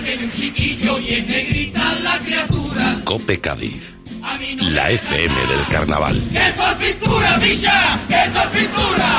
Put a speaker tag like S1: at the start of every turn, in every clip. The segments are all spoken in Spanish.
S1: tiene un chiquillo y es negrita la criatura.
S2: COPE Cádiz, la FM del carnaval.
S1: ¡Que esto es pintura, bicha! ¡Que esto es pintura!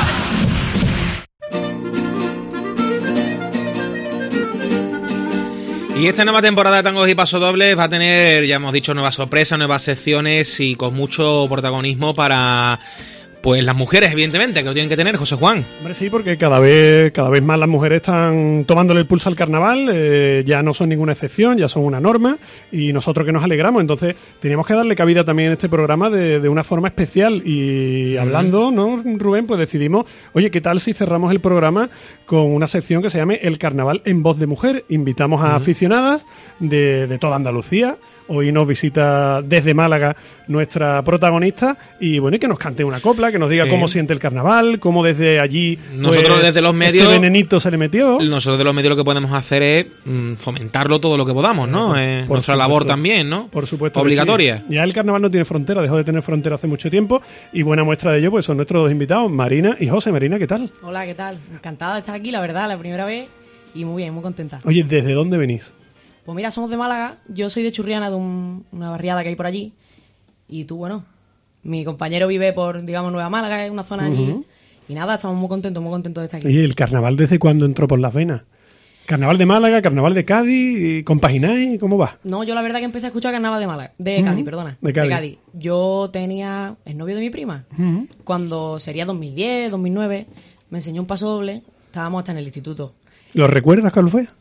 S3: Y esta nueva temporada de Tangos y Pasodobles va a tener, ya hemos dicho, nuevas sorpresas, nuevas secciones y con mucho protagonismo para... pues las mujeres, evidentemente, que lo tienen que tener, José Juan.
S4: Hombre, sí, porque cada vez más las mujeres están tomándole el pulso al carnaval, ya no son ninguna excepción, ya son una norma, y nosotros que nos alegramos. Entonces, teníamos que darle cabida también en este programa de una forma especial. Y hablando, ¿no, Rubén? Pues decidimos, oye, ¿qué tal si cerramos el programa con una sección que se llame El Carnaval en Voz de Mujer? Invitamos a aficionadas de toda Andalucía. Hoy nos visita desde Málaga nuestra protagonista y bueno, y que nos cante una copla, que nos diga cómo siente el carnaval, cómo desde allí
S3: nosotros
S4: pues,
S3: desde los medios,
S4: ese venenito se le metió.
S3: Nosotros de los medios lo que podemos hacer es fomentarlo todo lo que podamos, ¿no?
S4: Por
S3: nuestra
S4: supuesto,
S3: labor también, ¿no?
S4: Por supuesto.
S3: Obligatoria.
S4: Sí. Ya el carnaval no tiene frontera, dejó de tener frontera hace mucho tiempo y buena muestra de ello pues son nuestros dos invitados, Marina y José. Marina, ¿qué tal?
S5: Hola, ¿qué tal? Encantada de estar aquí, la verdad, la primera vez y muy bien, muy contenta.
S4: Oye, ¿desde dónde venís?
S5: Pues mira, somos de Málaga, yo soy de Churriana, de una barriada que hay por allí. Y tú, bueno, mi compañero vive por, digamos, Nueva Málaga, es una zona allí. Y nada, estamos muy contentos de estar aquí.
S4: Oye, ¿el carnaval desde cuándo entró por las venas? ¿Carnaval de Málaga, carnaval de Cádiz? ¿Compagináis? ¿Cómo va?
S5: No, yo la verdad que empecé a escuchar carnaval de Málaga, de Cádiz, perdona.
S4: De Cádiz.
S5: Yo tenía el novio de mi prima, cuando sería 2010, 2009, me enseñó un paso doble, estábamos hasta en el instituto.
S4: ¿Lo recuerdas cuál fue?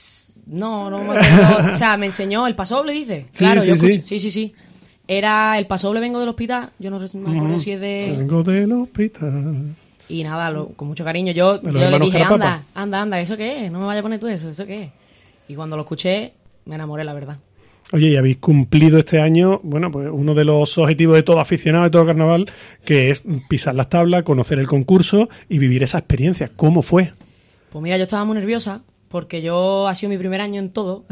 S5: No me acuerdo. O sea, me enseñó el pasodoble, dice. Claro, yo escucho. Sí. Era el pasodoble Vengo del Hospital. Yo no me acuerdo si es de...
S4: Vengo del hospital.
S5: Y nada, con mucho cariño. Yo le dije, anda, ¿eso qué es? No me vayas a poner tú ¿eso qué es? Y cuando lo escuché, me enamoré, la verdad.
S4: Oye, y habéis cumplido este año, bueno, pues uno de los objetivos de todo aficionado, de todo carnaval, que es pisar las tablas, conocer el concurso y vivir esa experiencia. ¿Cómo fue?
S5: Pues mira, yo estaba muy nerviosa, porque yo ha sido mi primer año en todo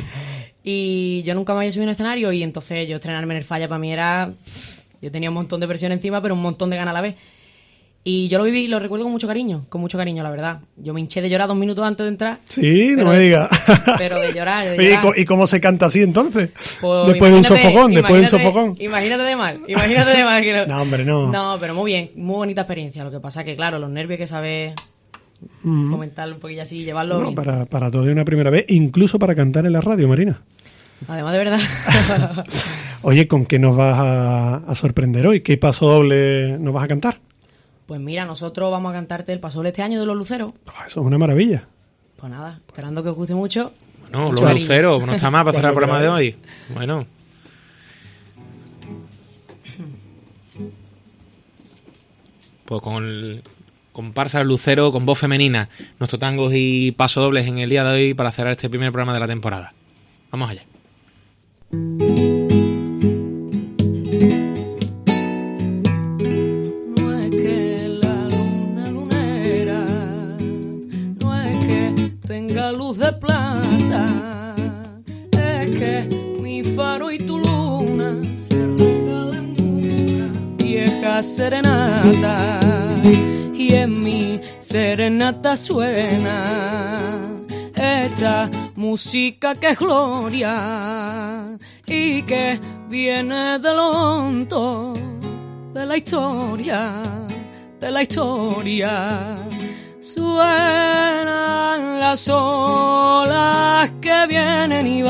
S5: y yo nunca me había subido a un escenario y entonces yo estrenarme en el Falla para mí era... Yo tenía un montón de presión encima, pero un montón de ganas a la vez. Y yo lo viví y lo recuerdo con mucho cariño, la verdad. Yo me hinché de llorar 2 minutos antes de entrar.
S4: Sí, no me digas.
S5: Pero de llorar,
S4: Oye, ¿y cómo se canta así entonces?
S5: Pues
S4: después de un sofocón,
S5: Imagínate de mal. Que
S4: No, hombre, no.
S5: No, pero muy bien, muy bonita experiencia. Lo que pasa es que, claro, los nervios que sabes... comentarlo un poquillo así, llevarlo bien.
S4: Para todo de una primera vez, incluso para cantar en la radio, Marina.
S5: Además, de verdad.
S4: Oye, ¿con qué nos vas a sorprender hoy? ¿Qué paso doble nos vas a cantar?
S5: Pues mira, nosotros vamos a cantarte el paso doble este año de Los Luceros.
S4: Eso es una maravilla.
S5: Pues nada, esperando que os guste mucho.
S3: Bueno, Los Luceros, no está mal para cerrar el programa de hoy. Bueno. Pues con comparsa del Lucero, con voz femenina, nuestros tangos y pasodobles en el día de hoy para cerrar este primer programa de la temporada. Vamos allá.
S6: No es que la luna lunera, no es que tenga luz de plata, es que mi faro y tu luna se regalan una vieja serenata. Y en mi serenata suena esta música que es gloria y que viene del hondo de la historia, Suenan las olas que vienen y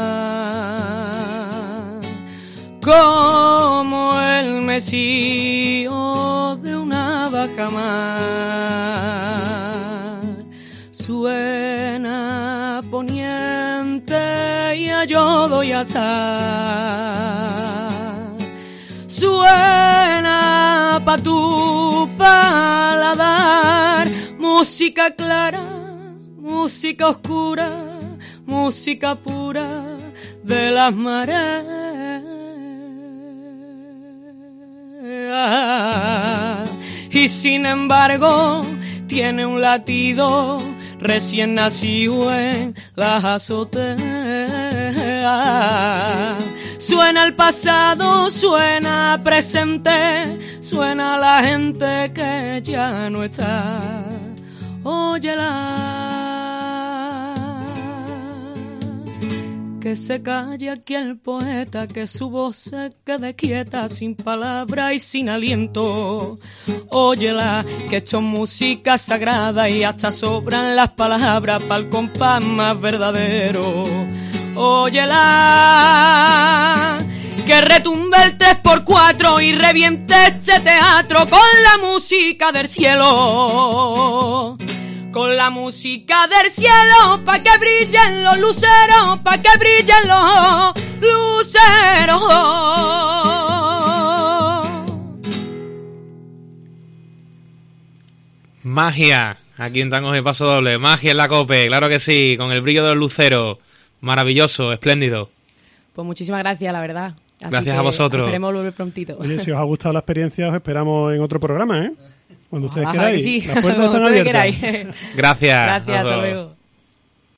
S6: van como el mesío de una bajamar. Suena poniente y a yodo y azar. Suena pa' tu paladar. Música clara, música oscura, música pura de las mareas. Y sin embargo tiene un latido recién nacido en las azoteas. Suena el pasado, suena presente, suena la gente que ya no está. Óyela. que se calle aquí el poeta, que su voz se quede quieta, sin palabra y sin aliento. Óyela, que esto es música sagrada y hasta sobran las palabras para el compás más verdadero. Óyela, que retumbe el 3x4 y reviente este teatro con la música del cielo. Con la música del cielo, pa' que brillen los luceros, pa' que brillen los luceros.
S3: Magia, aquí en Tangos y Paso Doble, magia en la COPE, claro que sí, con el brillo de los luceros, maravilloso, espléndido.
S5: Pues muchísimas gracias, la verdad. Así
S3: gracias a vosotros.
S5: Esperemos volver prontito.
S4: Oye, si os ha gustado la experiencia, os esperamos en otro programa, ¿eh? Cuando ustedes
S5: Ojalá
S4: queráis.
S5: que sí.
S4: Las puertas están
S5: Cuando ustedes
S4: abiertas.
S5: queráis.
S3: Gracias.
S5: Gracias, hasta luego.